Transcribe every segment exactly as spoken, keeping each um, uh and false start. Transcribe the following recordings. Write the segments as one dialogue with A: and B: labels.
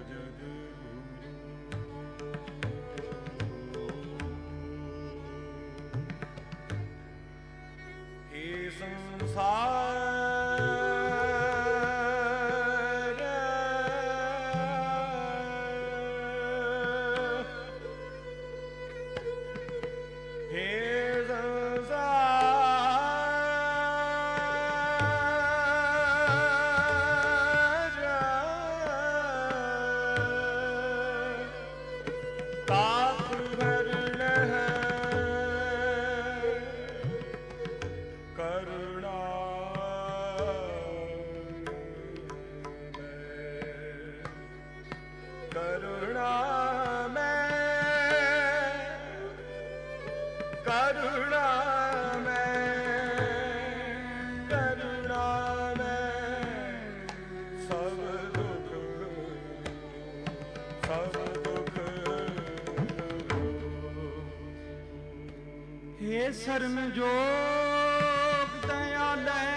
A: शरण जोग दयालय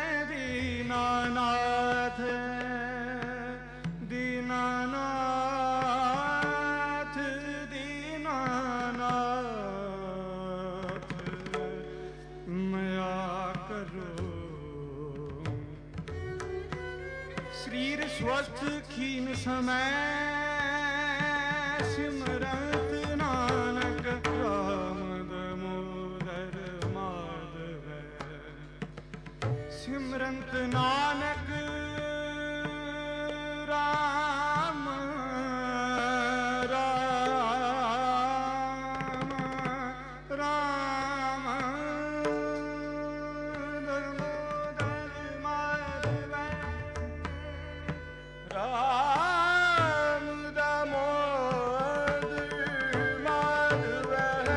A: दीनानाथ दीनानाथ दीनानाथ मया करो शरीर स्वस्थ खीन समय सिमरत नानक राम सिमरंत नानक राम राम राम दामोदर माधव राम दामोदर माधव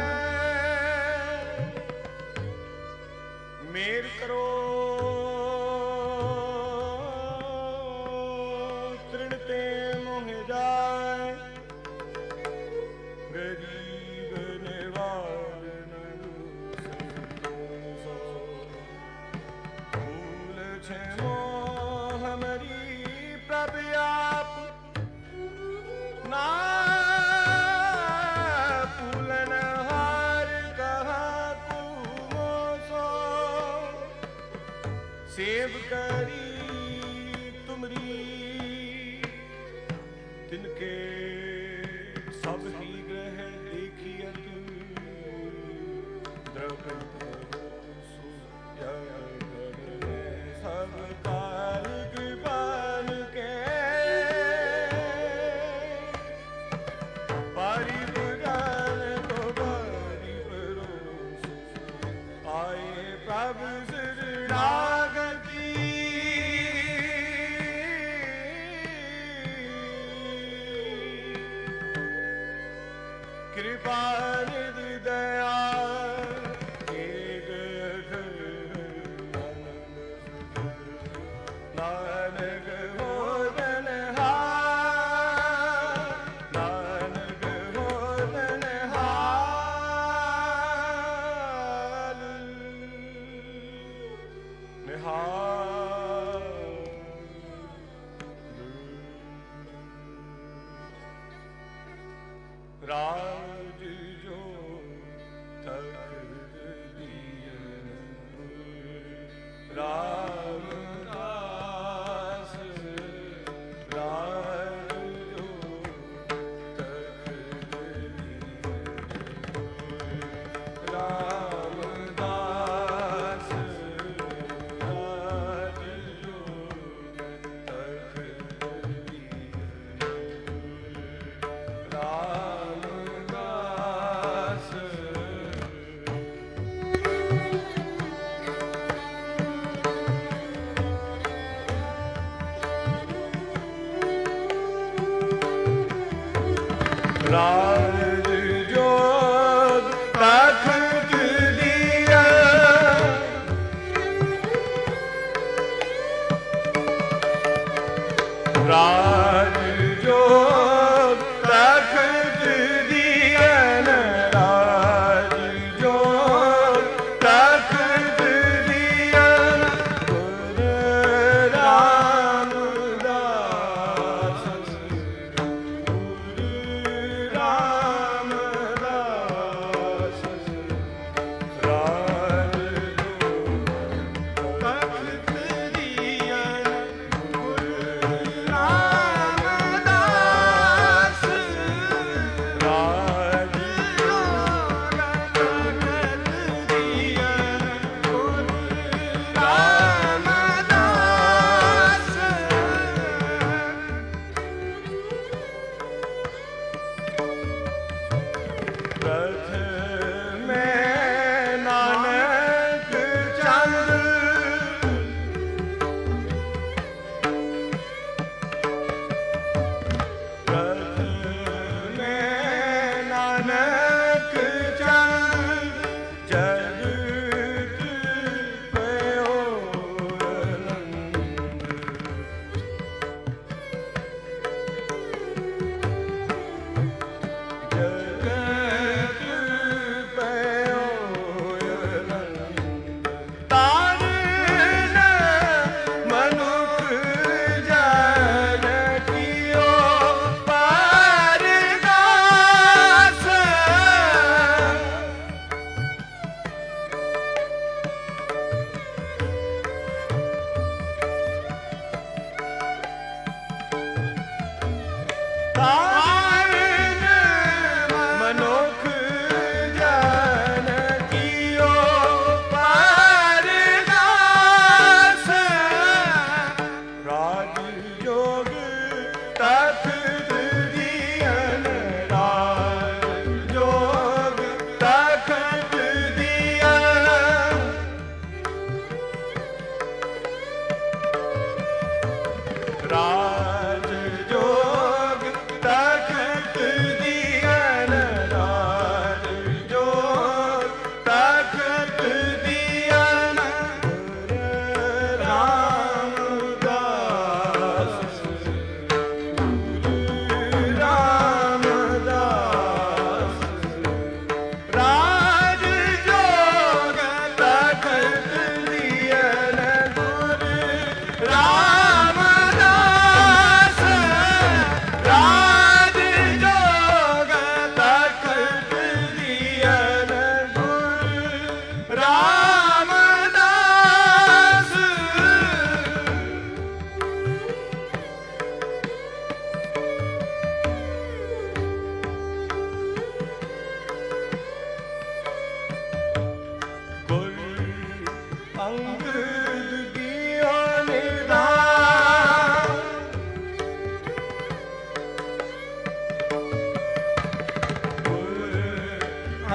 A: मेर करो सेव करी तुमरी तिनके सब ही ग्रह देखियत द्रवपद सब काल कृपाल के परिपुराण को भारी भरोस आए प्रभु कृपानिधि दया नानक होदन नानक होदन हाल निहाल राज जो तख्त दियन राम दास राज जो तख्त दियन राम दास राज जो तख्त दियन राम राज जो तख्त दिया राज जो तख्त दियन राज जो तख्त दियन गुरु रामदास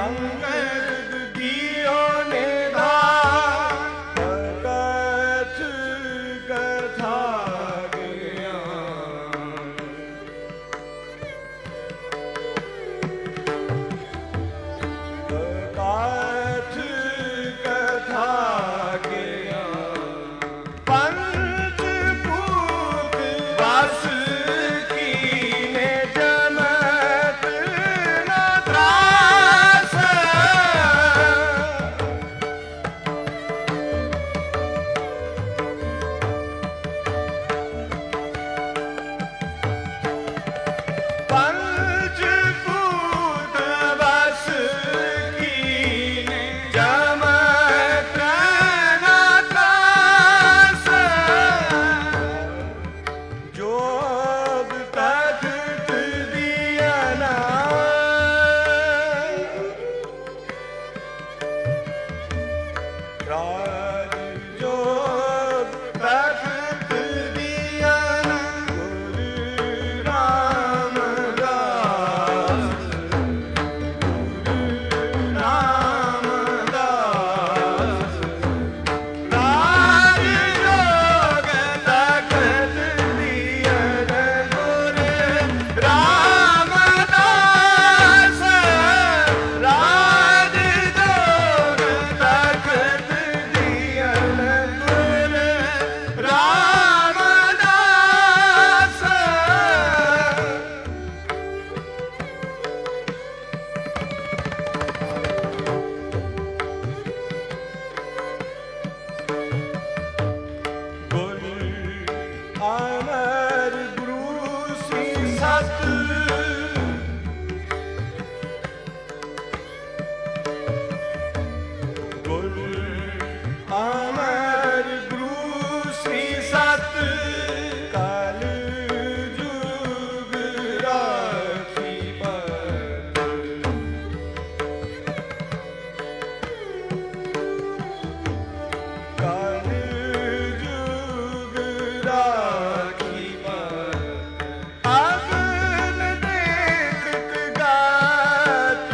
A: ਅੰਗਦ ਦਿਓ ਨਿਧਾਨ ਕਥ ਕਥਾ ਗਿਆਨ ਕਥ ਕਥਾ ਗਿਆਨ ਪੰਚ ਭੂਤ ਵਸ ਕੀਨੇ ਜਮਤ ਨ ਤਰਾਸ ਪੰਚ ਭੂਤ ਵਸ ਕੀਨੇ ਜਮਤ ਨ ਤਰਾਸ ਜੋਗ ਤਖਤ ਦਿਯਨ ਰਾਜ ਜੋਗ ਤਖਤ ਦਿਯਨ ਗੁਰੂ ਰਾਮਦਾਸ ਗੁਰੂ ਰਾਮਦਾਸ ਰਾਜ ਜੋਗ ਤਖਤ ਦਿਯਨ ਗੁਰੂ ਰਾਮਦਾਸ ਰਾਜ ਜੋਗ ਤਖਤ ਦਿਯਨ ਗੁਰੂ ਰਾਮਦਾਸ ਗੁਰ ਅਮਰ ਗੁਰੂ ਸੀ ਸਤ ਗੁਰ ਅਮਰ ਗੁਰੂ ਸੀ ਸਤ ਕਲ ਜੁਗ ਰਾਖੀ ਪਤ ਕਲ ਜੁਗ ਰਾਖੀ ਪਤ ਅਗਨ ਦੇਖਤ ਗਾਤ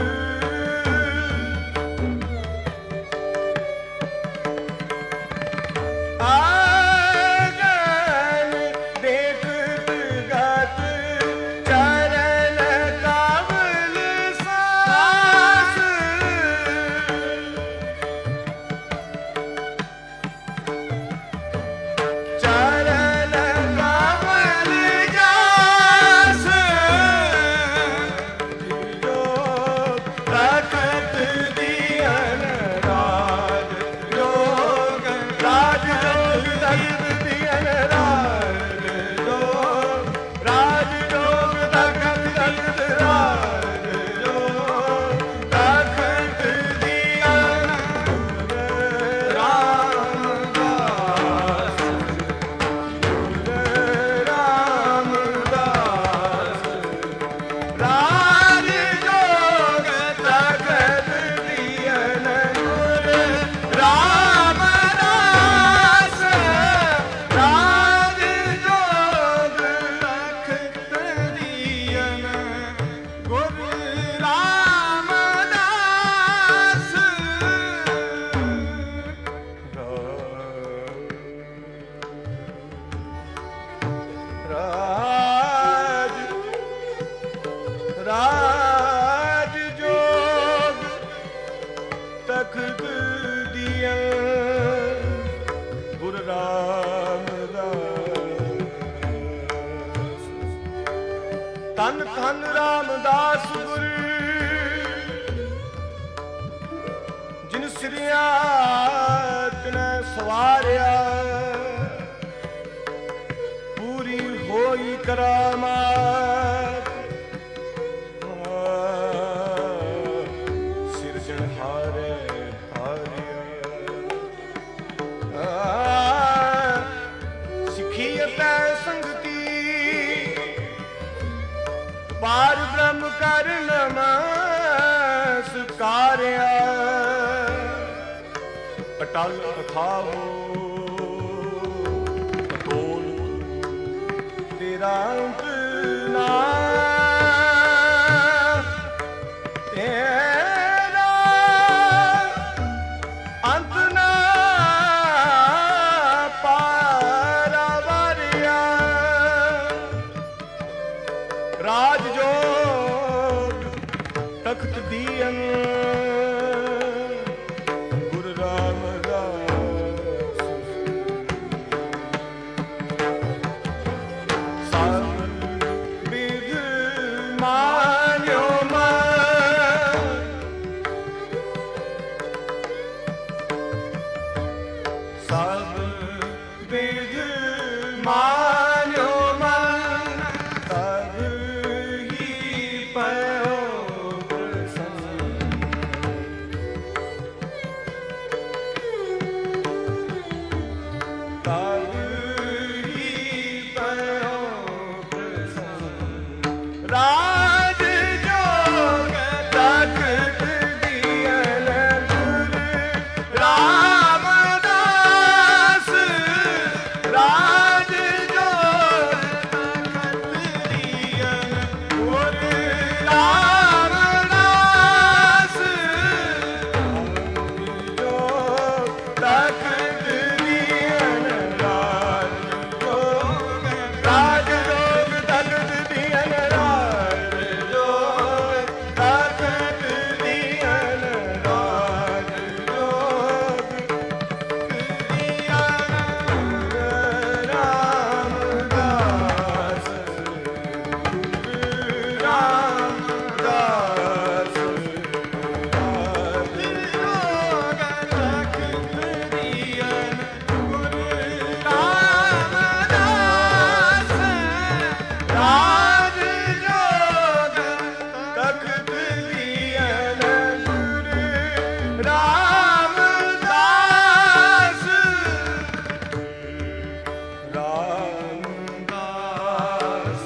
A: ਆਗਨ ਦੇਖਤ ਗਤ ਚਰਨ ਕਮਲ ਸਾਸ ਚਰਨ ਕਮਲ ਜਾਸ ਜੋ ਤਖਤ ਦਿਯਨ ਰਾਜ ਜੋਗ ਰਾਜ ਜੋਗ ਤਖਤ ਦਿਯਨ ਰਾਜ ਜੋਗ ਰਾਜ ਜੋਗ ਤਖਤ ਤਖਤ ਰਾਜ ਜੋਗ ਤਖਤ ਦਿਯਨ ਗੁਰੂ ਰਾਮਦਾਸ ਗੁਰੂ ਰਾਮਦਾਸ ਰਾਜ ਜੋਗ ਤਖਤ ਦਿਯਨ ਗੁਰੂ ਰਾਮਦਾਸ ਰਾਜ ਜੋਗ ਤਖਤ ਦਿਯਨ ਗੁਰੂ ਰਾਮਦਾਸ ਰਾਜ ਰਾਜ ਜੋਗ ਤਖਤ ਦਿਯਨ ਗੁਰੂ ਰਾਮਦਾਸ ਧੰਨ ਧੰਨ ਰਾਮਦਾਸ ਗੁਰ ਜਿਨ ਸਿਰਿਆ ਤਿਨੈ ਸਵਾਰਿਆ ਪੂਰੀ ਹੋਈ ਕਰਾਮਾਤ ਸਿਰਜਣਹਾਰੇ ਹਾਰਿਆ ਸਿੱਖੀ ਅਤੈ ਸੰਗਤੀ ਪਾਰ ਬ੍ਰਹਮ ਕਰ ਨਮਸਕਾਰਿਆ ਅਟਲ ਅਥਾਹੋ ਅਤੋਲ ਤੇਰਾ ਅੰਤ ਨਾ ਤੇ राज जोग तख्त दियन गुरु रामदास सब विध मान्यो मन सब विध मान्यो मन तब ही पयो तब ही पयो राज जोग तख्त दियन गुरु रामदास राज जोग तख्त दियन गुरु रामदास जोग तख्त दियन राज जोग राज जोग तख्त दियन राज जोग तख्त दियन राज जोग रामदास रामदास राज जोग तख्त दियन गुरु रामदास रामदास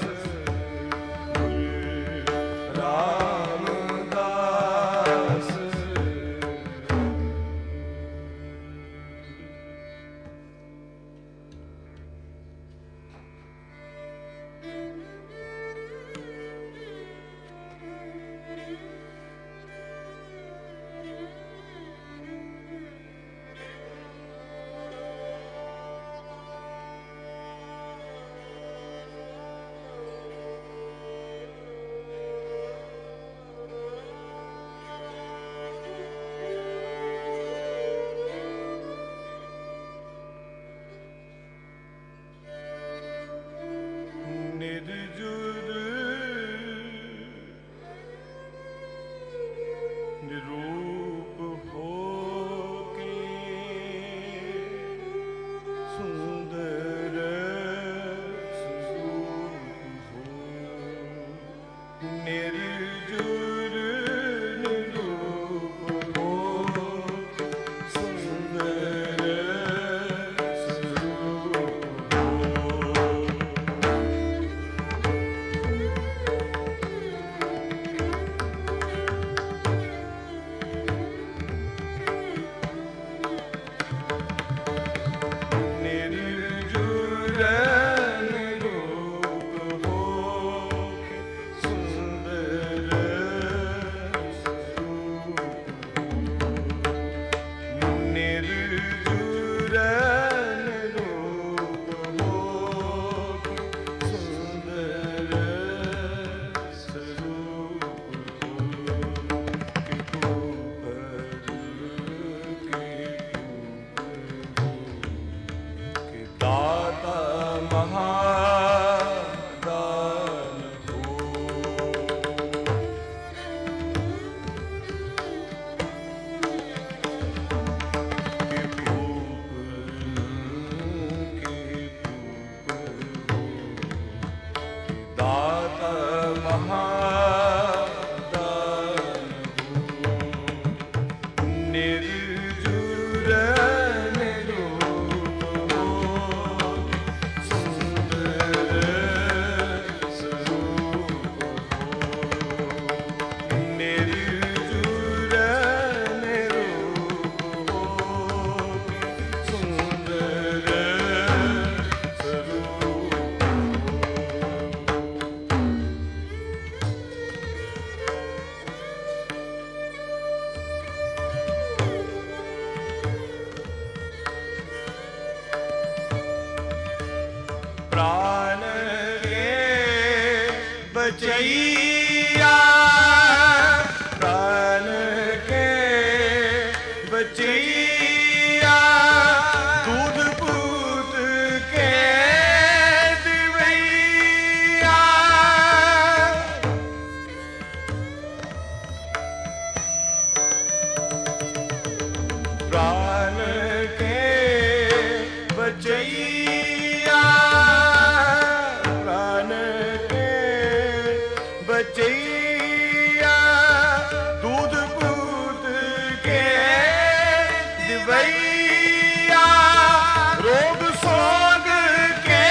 A: रामदास निर्जुर निरूप होके सुंदर स्वरूप हो निर्जुर निरूप हो सुंदर स्वरूप हो निर्जुर निरूप हो सुंदर स्वरूप निर्जुर निरूप हो सुंदर स्वरूप कि तू पर कि दाता महादान हो कि भूप कि भूप हो कि दाता महादान हो निर्जुर निरूप हो सुंदर स्वरूप हो निर्जुर निरूप हो सुंदर स्वरूप हो बचैया प्राण के बचैया दूध पूत के दिवैया प्राण के बचैया प्राण के बचैया दूध पूत के दिवैया रोग सोग के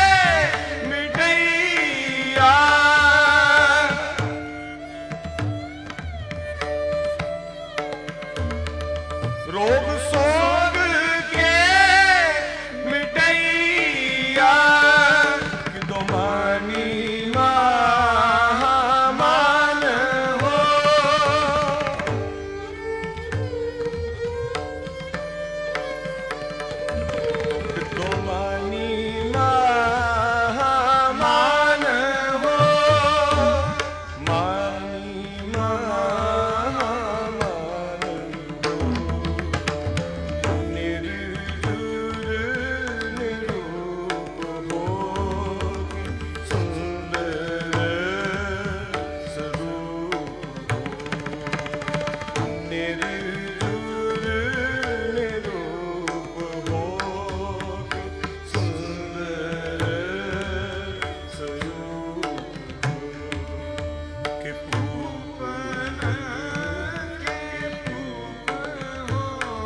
A: मिटैया रोग सोग के मिटैया कि दो मानी महामान हो कि दो मानी महामान हो मानी महामान हो निर्जुर निरूप भोगी सुंदर स्वरूप निर्जुर निरूप भोगी सुंदर स्वरूप के पूपन के पूप हो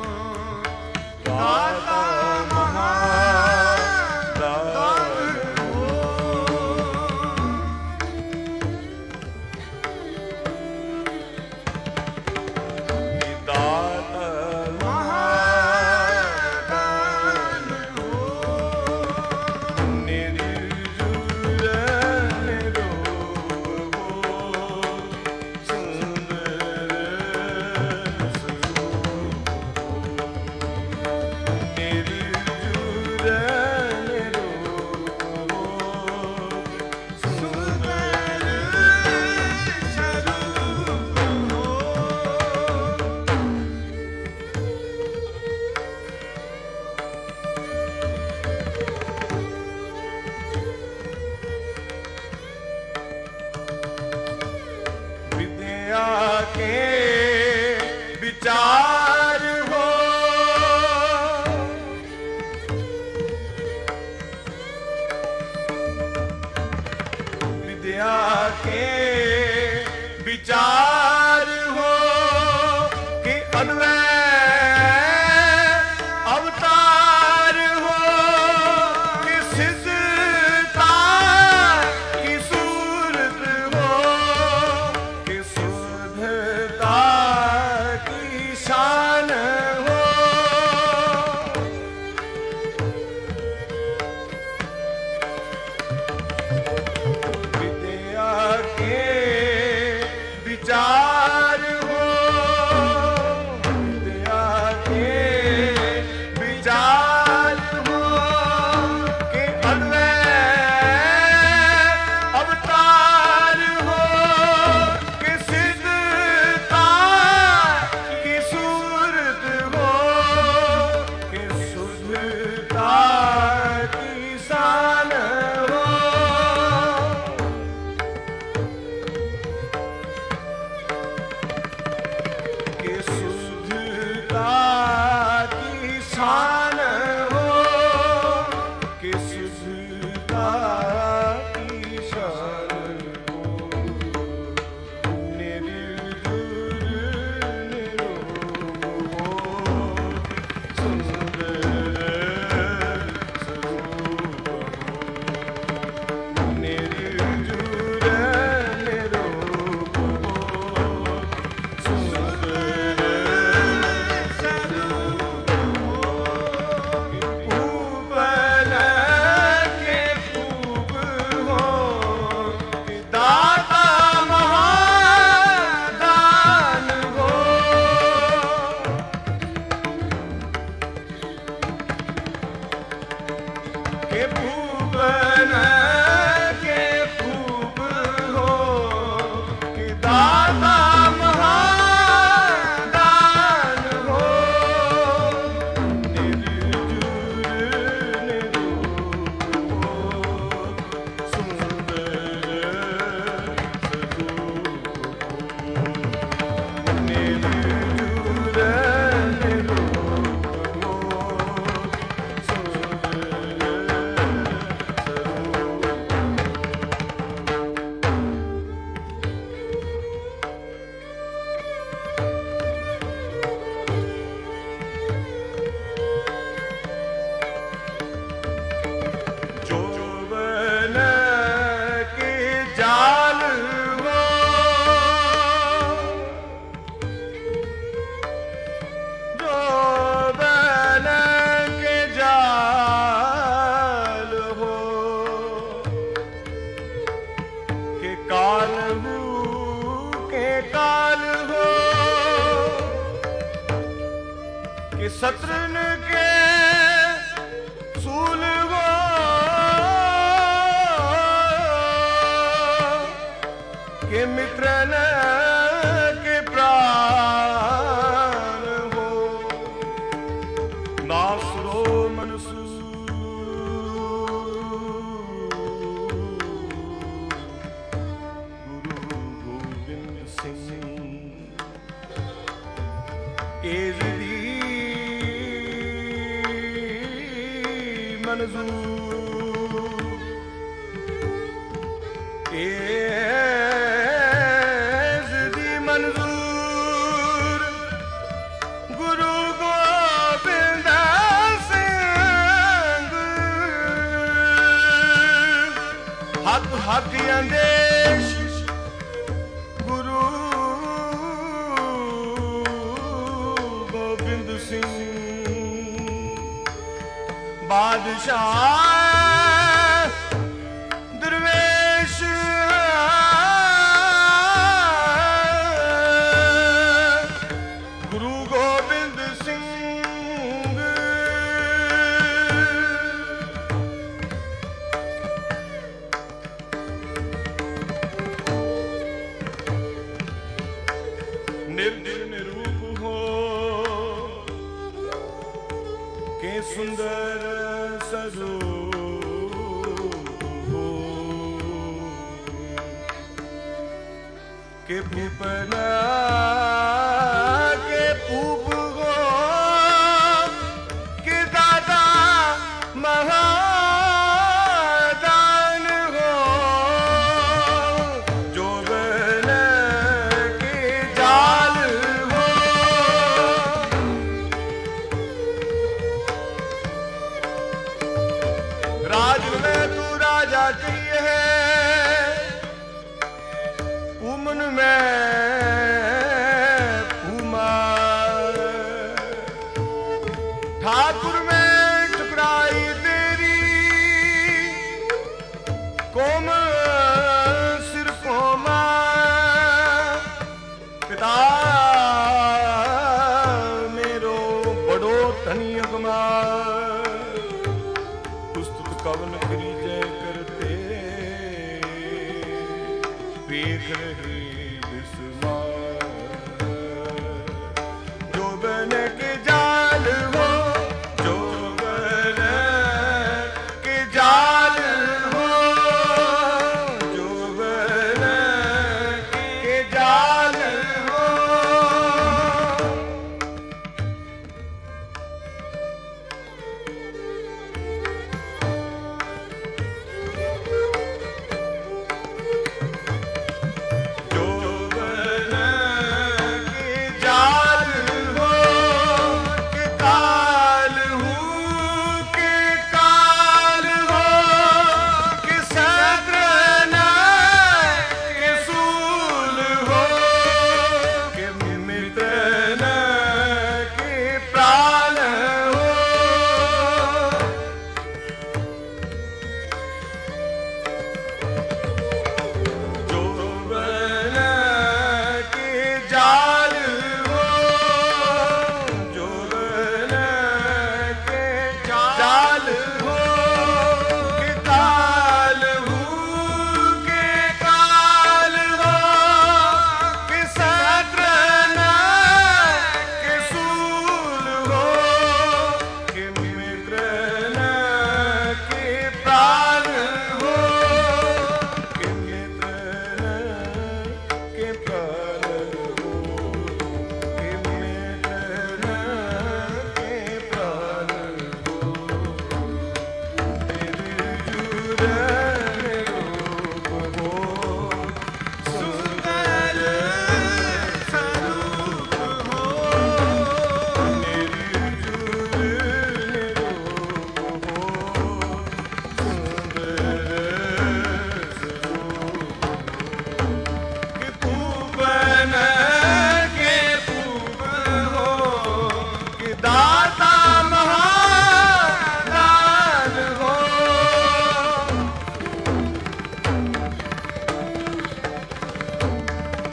A: दाता महादान हो दाता महादान हो निर्जुर निरूप भोगी सुंदर स्वरूप निर्जुर निरूप भोगी सुंदर स्वरूप हो विद्या के विचार हो विद्या के विचार हो कि अन्वय अवतार हो कि सिद्धता की सूरत हो कि शुद्धता की शान हो विद्या के कालहू के काल हो कि शत्रुन के सूल हो कि मित्रन के प्राण हो नासरो मनसू एजदी मंजूर एजदी मंजूर गुरु गोबिंद सिंह हक हक अंदेश बादशाह दरवेश गुरु गोबिंद सिंह निर्दिल निरूप हो के सुंदर के भूपना के पूप हो के दादा महादान हो जो बन के जाल हो राज में तू राजा की है उमन में उमर ठाकुर में ठुकराई तेरी कोम सिर कोमा पिता मेरो बड़ो धनी अगमा पुस्तक कवन करी जय करते देख रहे जो बन के जाल हो जो बन के जाल हो जो बन के जाल हो जो बन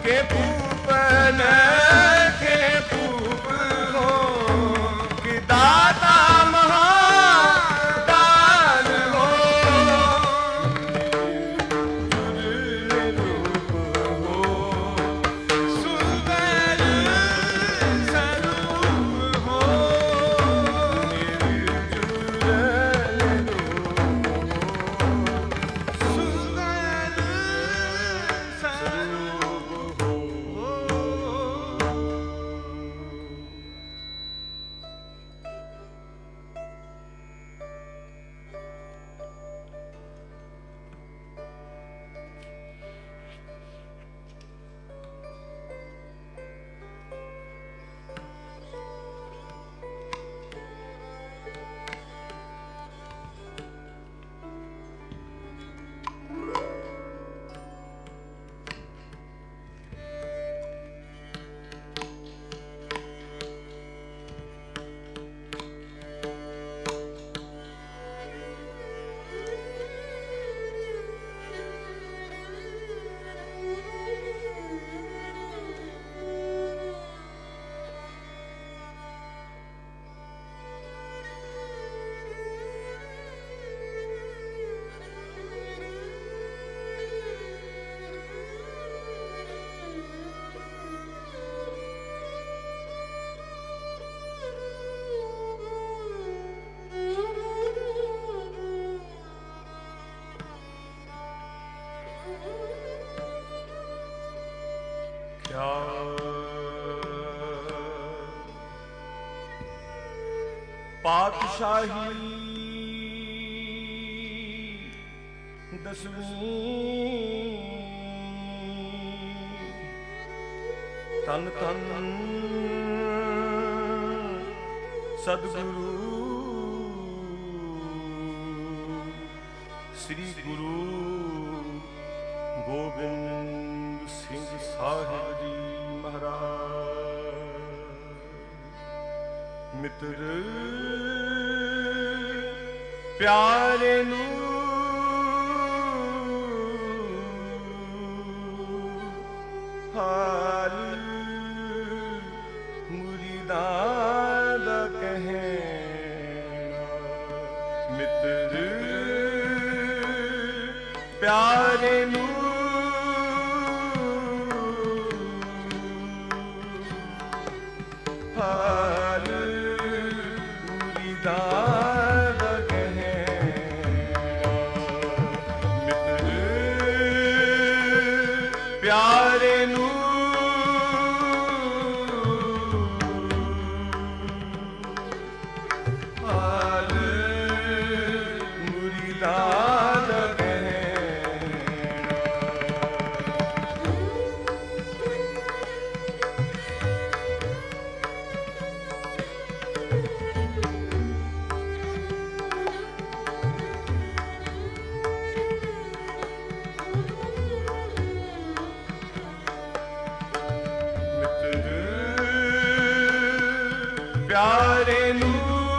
A: के पूपन के पूप हो कि दाता महादान हो रूप हो सुंदर स्वरूप हो पातशाही दसवीं तन तन सदगुरु श्री गुरु गोबिंद सिंह साहिब जी महाराज मित्र प्यारे नू हाल मुरीदां दा कहना मित्र प्यारे नू हाल मुरीदां प्यारे नू हाल मुरीदां दा प्यारे नू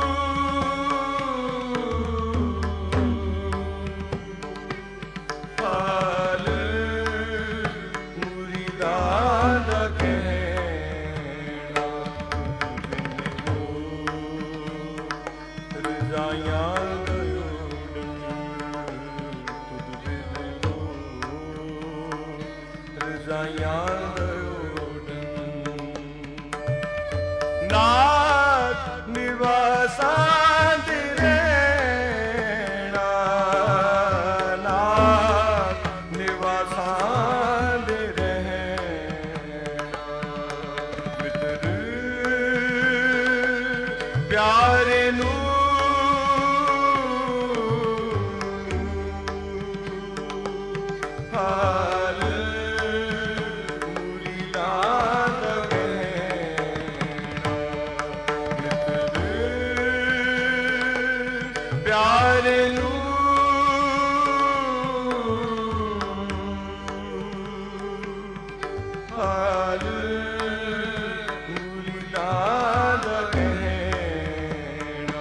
A: हाल मुरीदां दा कहना रजाइयां रजाइयां नाथ निवासां दे रहना नाथ निवासां दे रहना मित्र प्यारे नू हाल मुरीदां दा प्यारे नू हाल मुरीदां दा कहना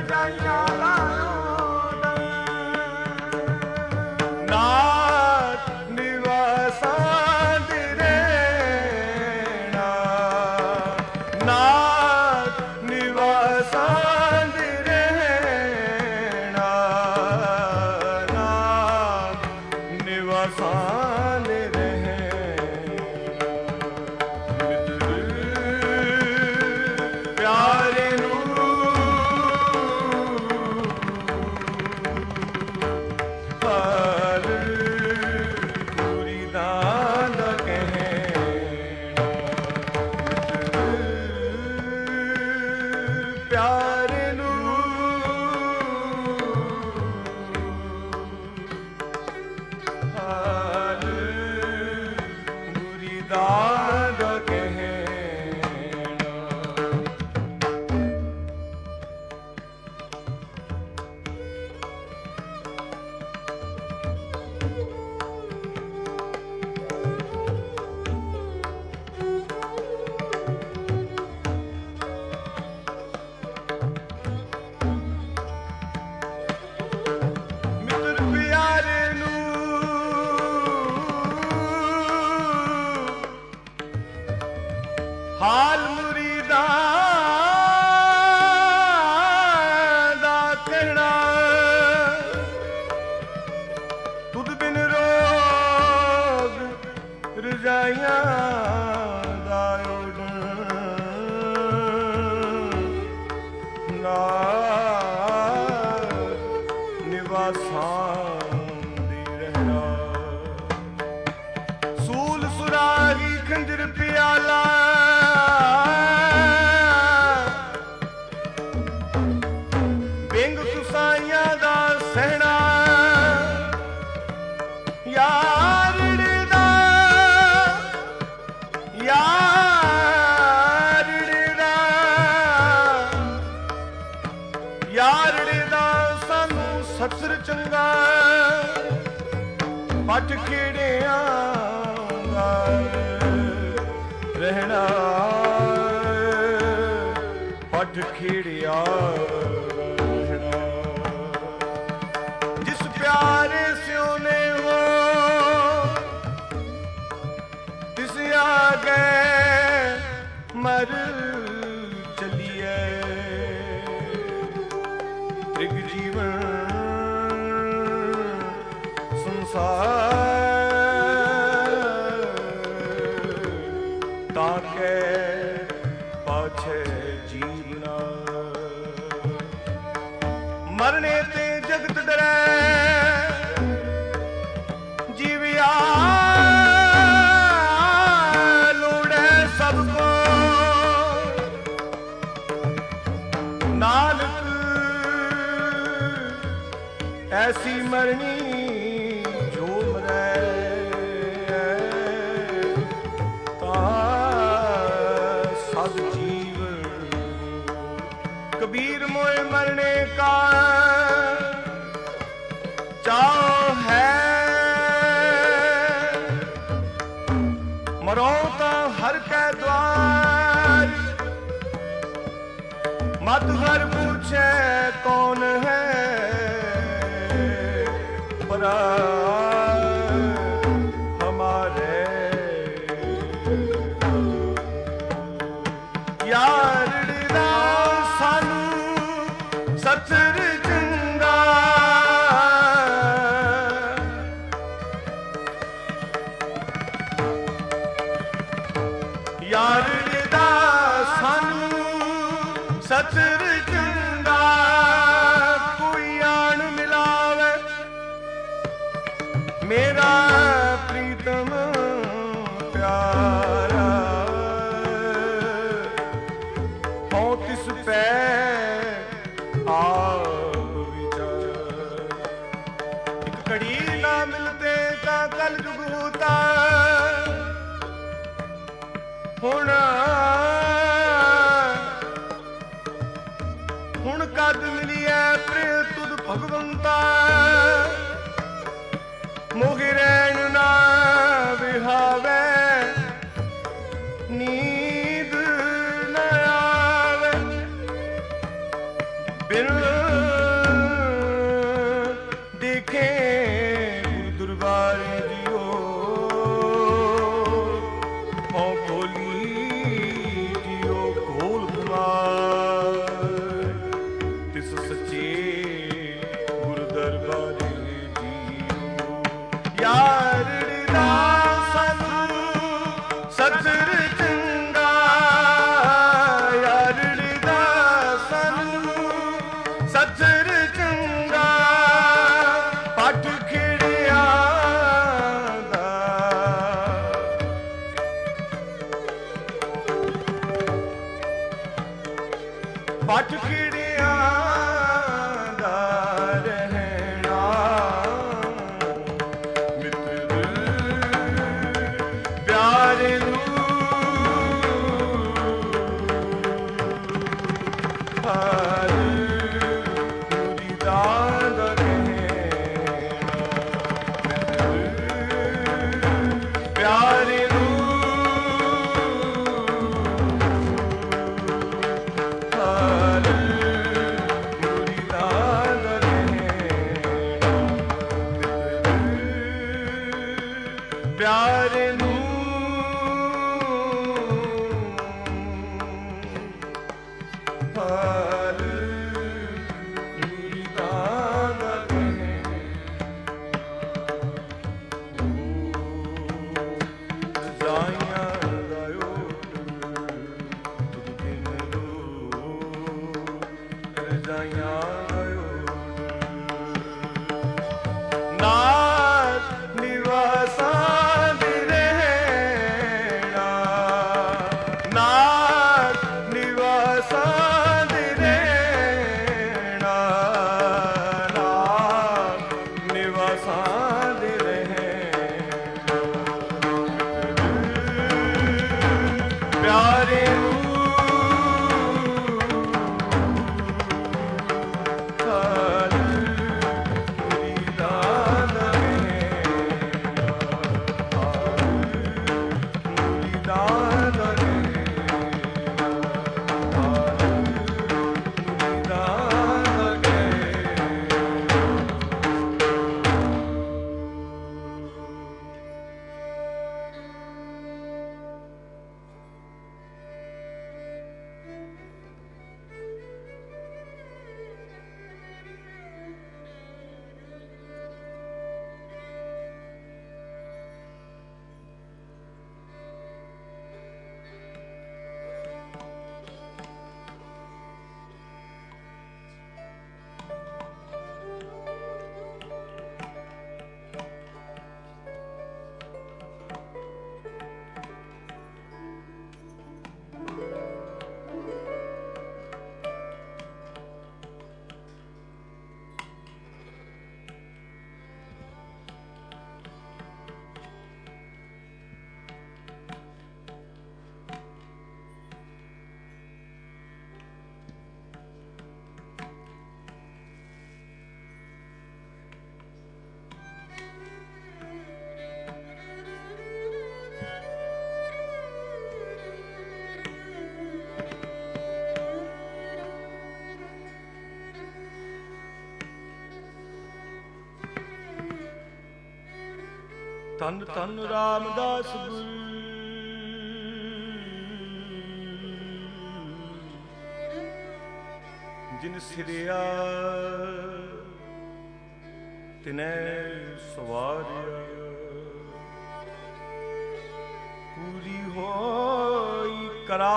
A: ਰਜਾਈਆਂ ਨਾਥ ਨਿਵਾਸਾਂ ਦੇ ਰਹਿਣਾ ਨਾਥ ਨਿਵਾਸਾਂ ਦੇ ਰਹਿਣਾ ਨਾਥ ਨਿਵਾਸਾਂ ਦੇ ਰਹਿਣਾ ਪਿਆਰੇ ਨੂੰ ਹਾਲ ਮੁਰੀਦਾਂ ਦਾ ਕਹਿਣਾ ਤੁਧ ਬਿਨ ਰੋਗ ਰਜਾਈਆਂ ਦਾ ਉਡਣ ਨਾਥ ਨਿਵਾਸਾਂ ਦੀ ਰਹਿਣਾ ਸੂਲ ਸੁਰਾਗੀ ਖੰਜਰ ਪਿਆਲਾ ਸਹਿਣਾ ਯਾਰੜੇ ਦਾ ਯਾਰੜੇ ਦਾ ਯਾਰੜੇ ਦਾ ਸਾਨੂੰ ਸਤਿਰ ਚੰਗਾ ਪੱਟ ਖੇੜਿਆਂ ਦਾ ਰਹਿਣਾ ਪੱਟ ਖੇੜਿਆ प्यारे स्योने हो तिस आगे मर चलिए त्रिग जीवन संसार ताके पाछे जीवना मरने ते जगत डरे लोड़े सबको नानक ऐसी मरनी जो मरे ता सद जीव कबीर मोए मरने का चाओ है मरो तो हर के द्वार मत हर पूछे कौन है परा हमारे यार सानू सतर चंगा यार दा सानू सतर चंगा कोई आन मिलावे मेरा प्रीतम प्यारा हो तिस पै आप विचार एक घड़ी ना मिलते का कल जुग होता हुण हुण कद मिलिए प्रिय तुद भगवंता मोहि रैन ना विहावे नींद न आवे बिन ਤਿਸ ਸੱਚੇ ਗੁਰ ਦਰਬਾਰੇ ਜੀਓ। ਯਾਰ ਦਾ ਸਾਨੂੰ ਸਤਿਰ ਚੰਗਾ, ਯਾਰ ਦਾ ਸਾਨੂੰ ਸਤਿਰ ਚੰਗਾ, ਪੱਟ ਖਿੜਿਆ ਦਾ ਪੱਟ ਖਿੜਿਆ ਦਾ ਰਹਿਣਾ। ਮਿੱਤਰ ਪਿਆਰੇ ਨੂੰ ਹਰ ਮੁਰੀਦਾਂ ਦਾ ਰਹਿਣਾ। ਮਿੱਤਰ ਪਿਆਰੇ ਨੂੰ ਪਿਆਰੇ ਨੂੰ ਹਰ ਮੁਰੀਦਾਂ ਦਾ ਰਜ਼ਾਈਆਂ ਦਾ ਓਟ ਤੁਧ ਬਿਨ ਲੋ, ਰਜ਼ਾਈਆਂ ਦਾ ਓਟ ਨਾਥ ਨਿਵਾਸਾਂ ਪਿਆਰੇ ਨੂੰ ਹਰ ਮੁਰੀਦਾਂ ਦਾ ਰਹਿਣਾ। ਹਰ ਮੁਰੀਦਾਂ ਦਾ ਰਹਿਣਾ। ਹਰ ਮੁਰੀਦਾਂ ਦਾ ਧੰਨ ਧੰਨ ਰਾਮਦਾਸ ਗੁਰ ਜਿਨ ਸਿਰਿਆ ਤਿਨੈ ਸਵਾਰਿਆ। ਪੂਰੀ ਹੋਈ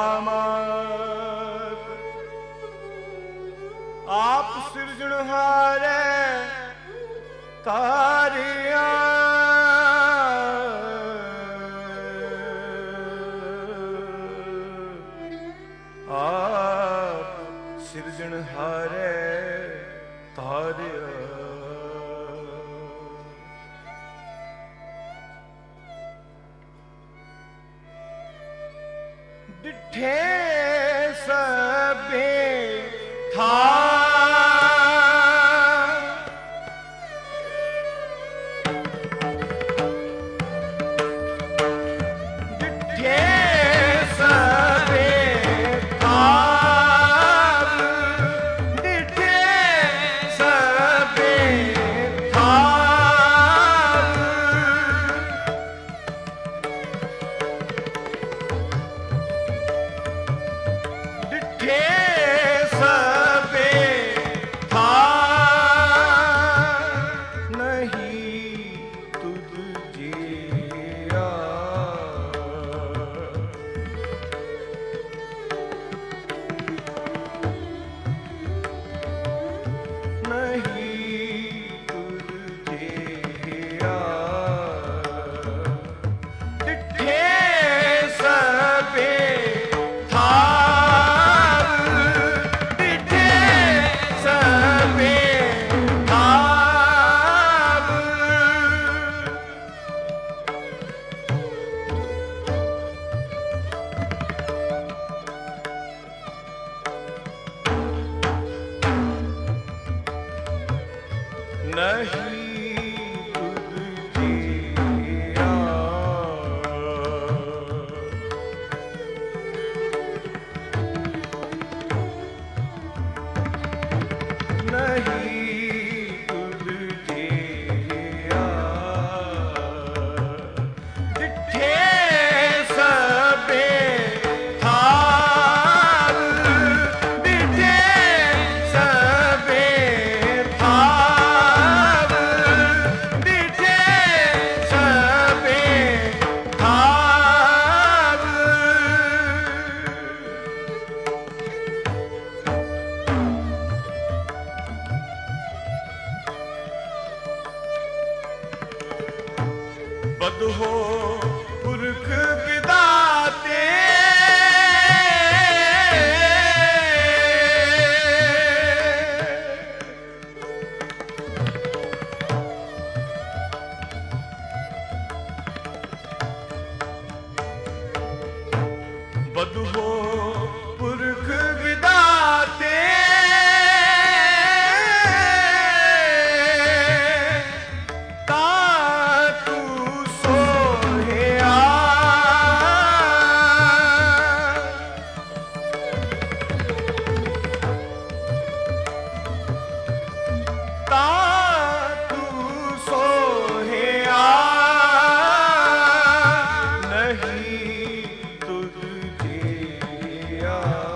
A: ਕਰਾਮਾਤ ਆਪ ਸਿਰਜਣਹਾਰੇ ਤਾਰਿਆ। ਆਪ ਸਿਰਜਣਹਾਰੇ ਤਾਰਿਆ। ਡਿਠੇ ਸਭੇ ਥਾ ਸਭ नहीं तुझ जिया नहीं तुझ जिया डिठे सबे थार डिठे सबे थार डिठे सबे थार बदहो पुरख विदाते बदहो पुरख विदाते तातू सोहिया तातू सोहिया नहीं तुझ जिया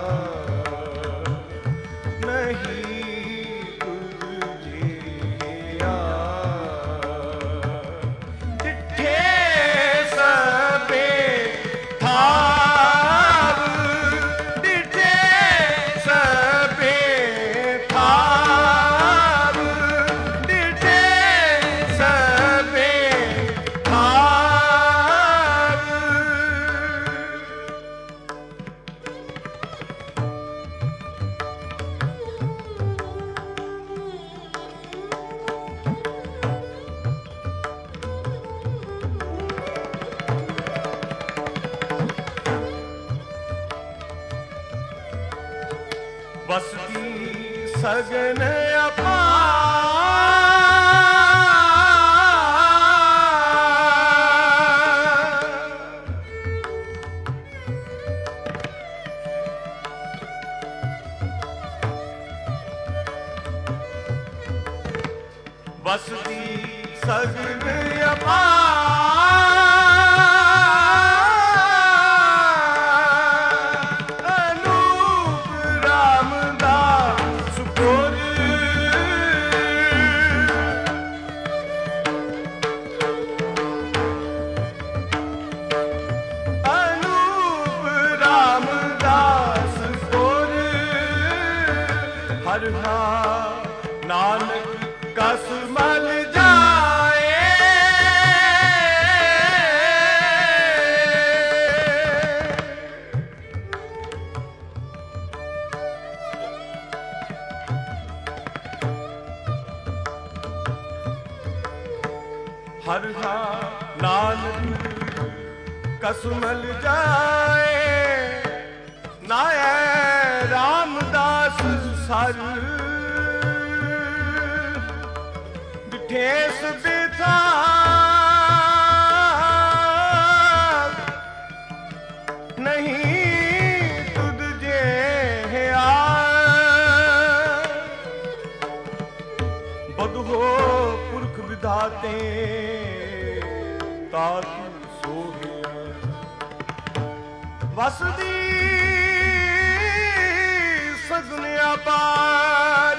A: नहीं तुझ जिया डिठे सबे थार डिठे सबे थार डिठे सबे थार बसती सगन अपार बसती सगन अपार अनूप रामदास पुर अनूप रामदास पुर हर हा नानक कस मल जाए हर हा नानक कसमल जाए नाय रामदास सर ठेस बिथा नहीं तुझ जे बदहो पुरख विधाते तातू सोहिया वसदी सगन अपार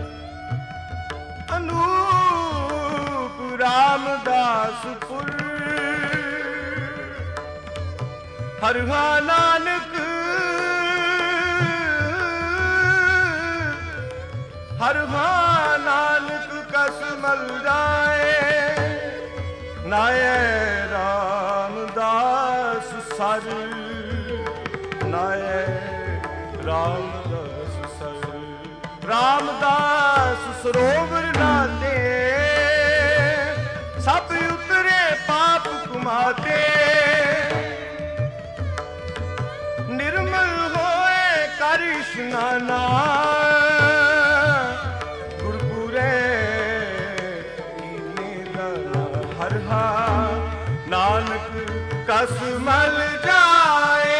A: अनूप रामदास पुर हर हा नानक हर हा नानक कसमल जाए नाय रामदास सर नाय रामदास सर रामदास सरोवर नाते सब उतरे पाप कुमाते निर्मल होए कर स्नाना गुरपुरे कस मल जाए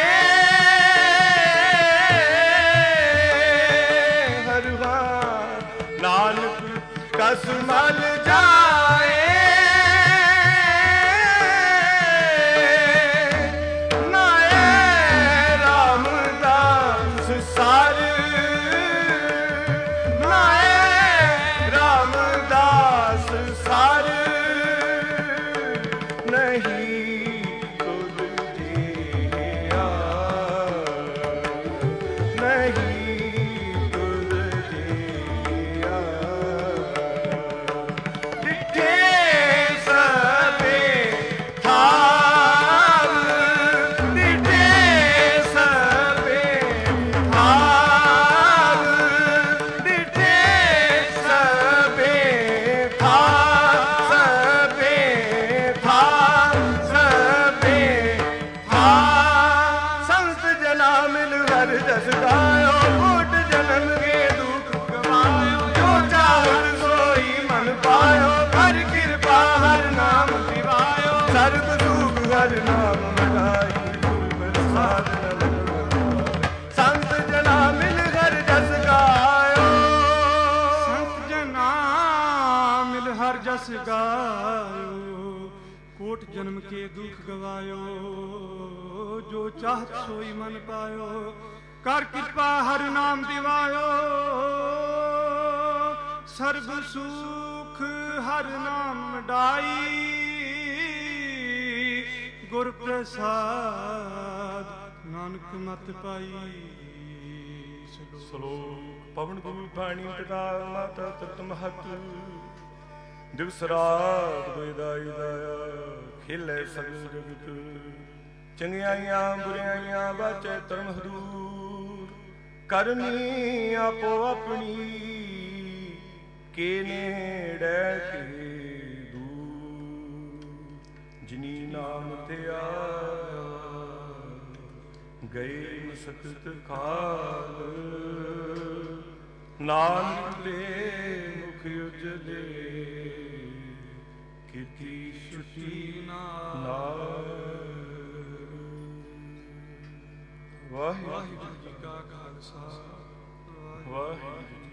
A: हरवा नानक कस मल जाए नाए रामदास सार नाए रामदास सार नहीं तुझ जिया नहीं तुझ जिया डिठे सबे थार डिठे सबे थार डिठे सबे थार सबे थार सबे थार संत जना मिल हर जस गायो कोट जन्म के दुख गवायो जो चाहत सोई मन पायो हर कृपा हर नाम दिवायो सर्व सुख हर नाम लगाई गुर प्रसाद नमन भगवान। संत जना मिल हर जस गायो संत जना मिल हर जस गायो कोट जन्म के दुख गवायो जो चाहत सोई मन पायो कर कृपा हर नाम दिवायो सर्व सुख हर नाम डाई गुर प्रसाद नानक मत पाई।
B: ਸ਼ਲੋਕ ਪਵਨ ਗੁਰੂ ਬਾਣੀ ਪਿਤਾ ਮਾਤਾ ਤਤ ਮਹਤ ਦਿਵਸ ਰਾਤ ਦੁਇਦਾਈ ਦਾਇਆ ਖੇਲੇ ਸਗਲ ਜਗਤ ਚੰਗਿਆਈਆਂ ਬੁਰਿਆਈਆਂ ਬਾਚੇ ਧਰਮ ਹਦੂਰ ਕਰਨੀ ਆਪੋ ਆਪਣੀ ਕੇ ਨੇੜੇ ਕੇ ਦੂਰ ਜਿਨੀ ਨਾਮ ਤੇ ਆਇਆ ਗਏ ਮਸਕਤ ਖਾਲ ਨਾਨਕ ਦੇ ਮੁਖ ਉਜਲੇ ਕੀਤੀ ਛੁੱਟੀ ਨਾਲ। ਵਾਹਿਗੁਰੂ ਜੀ ਕਾ ਖਾਲਸਾ ਵਾਹਿਗੁਰੂ ਜੀ